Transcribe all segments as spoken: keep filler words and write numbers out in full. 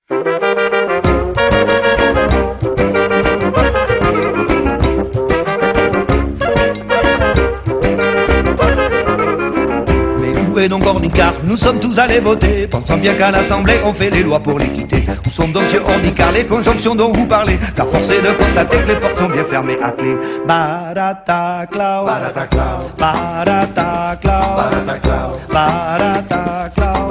Et donc Ornicard, nous sommes tous allés voter, pensant bien qu'à l'Assemblée on fait les lois pour l'équité. Où sont donc ce Ornicard, les conjonctions dont vous parlez? Car force est de constater que les portes sont bien fermées à clé. Barataclau, Barataclau, Barataclau, Barataclau, Barataclau,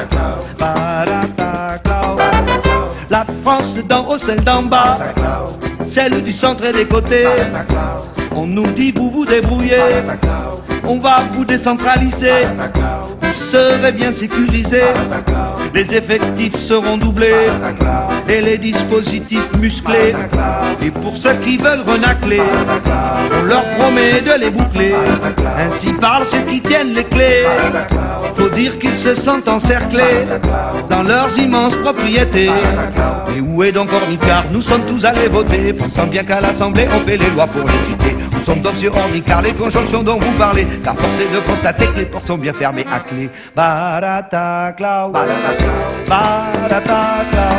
Barataclau, Barataclau. La France d'en haut, celle d'en bas, celle du centre et des côtés. On nous dit vous vous débrouillez, on va vous décentraliser. Vous serez bien sécurisés, les effectifs seront doublés et les dispositifs musclés. Et pour ceux qui veulent renacler, on leur promet de les boucler. Ainsi parlent ceux qui tiennent les clés. Faut dire qu'ils se sentent encerclés dans leurs immenses propriétés. Et où est donc Ornicard? Nous sommes tous allés voter, pensant bien qu'à l'Assemblée on fait les lois pour l'équité. Nous sommes donc sur Ornicard, les conjonctions dont vous parlez, car force est de constater que les portes sont bien fermées à clé. Barataclau, Barataclau, Barataclau,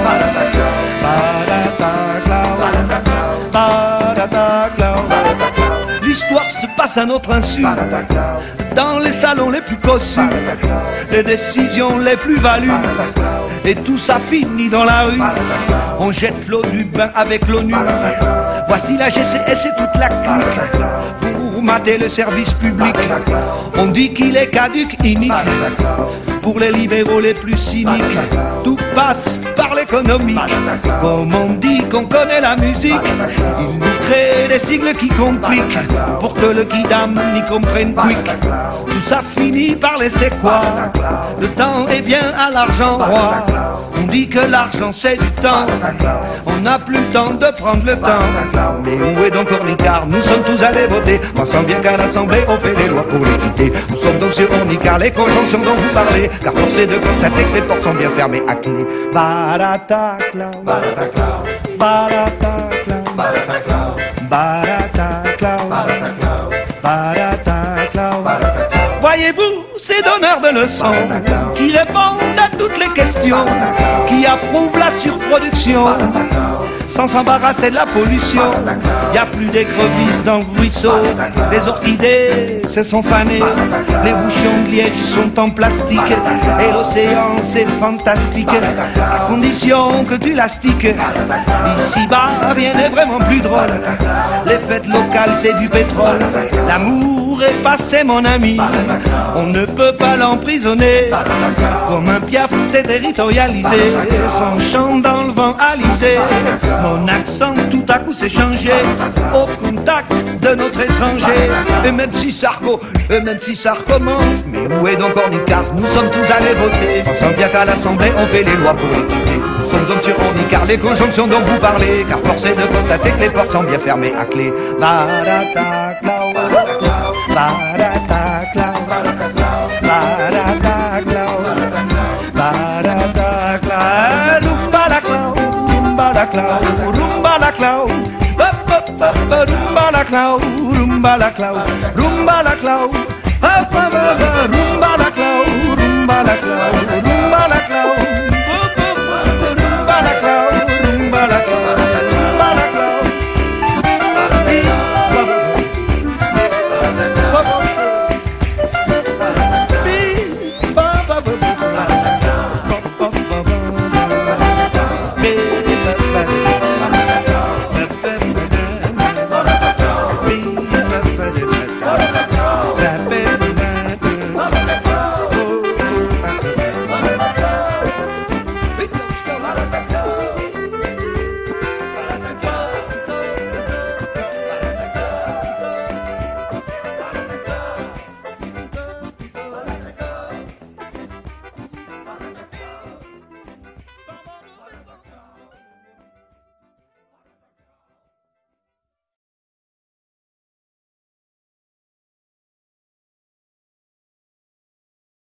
Barataclau, Barataclau, Barataclau. L'histoire se passe à notre insu, dans les salons les plus cossus, les décisions les plus values, et tout ça finit dans la rue. On jette l'eau du bain avec l'ONU. Voici la G C S et toute la clique pour mater le service public. On dit qu'il est caduc, inique. Pour les libéraux les plus cyniques, tout passe par l'économique. Comme on dit qu'on connaît la musique, ils nous créent des sigles qui compliquent pour que le kidam n'y comprenne quick. Tout ça finit par laisser quoi? Le temps est bien à l'argent roi. On dit que l'argent c'est du temps, on n'a plus le temps de prendre le temps. Mais où est donc Ornicard? Nous sommes tous allés voter, pensant bien qu'à l'Assemblée on fait les lois pour l'équité. Nous sommes donc sur Ornicard, les conjonctions dont vous parlez, car force est de constater que les portes sont bien fermées à clé. Barataclau, Barataclau, Barataclau, Barataclau, Barataclau, Barataclau, Barataclau, Barataclau. Voyez-vous ces donneurs de leçons qui répondent à toutes les questions, qui approuvent la surproduction sans s'embarrasser de la pollution. Y a plus d'écrevisses dans le ruisseau, les orchidées se sont fanées, les bouchons de liège sont en plastique, et l'océan c'est fantastique, à condition que tu l'astiques. Ici-bas rien n'est vraiment plus drôle, les fêtes locales c'est du pétrole, l'amour est passé mon ami, on ne peut pas l'emprisonner, comme un Piaf déterritorialisé, son chant dans le vent alisé. Mon accent tout à coup s'est changé au contact de notre étranger. Et même si ça recommence, et même si ça recommence, mais où est donc Ornicard? Nous sommes tous allés voter, pensant bien qu'à l'Assemblée on fait les lois pour l'équité. Nous sommes donc sur Ornicard, les conjonctions dont vous parlez, car force est de constater que les portes sont bien fermées à clé. Barataclau, Barataclau, Barataclau, Barataclau, Barataclau, Barataclau, Lumbalaclau, Lumbalaclau, Lumbalaclau, Lumbalaclau, Lumbalaclau, Lumbalaclau, Lumbalaclau, Lumbalaclau.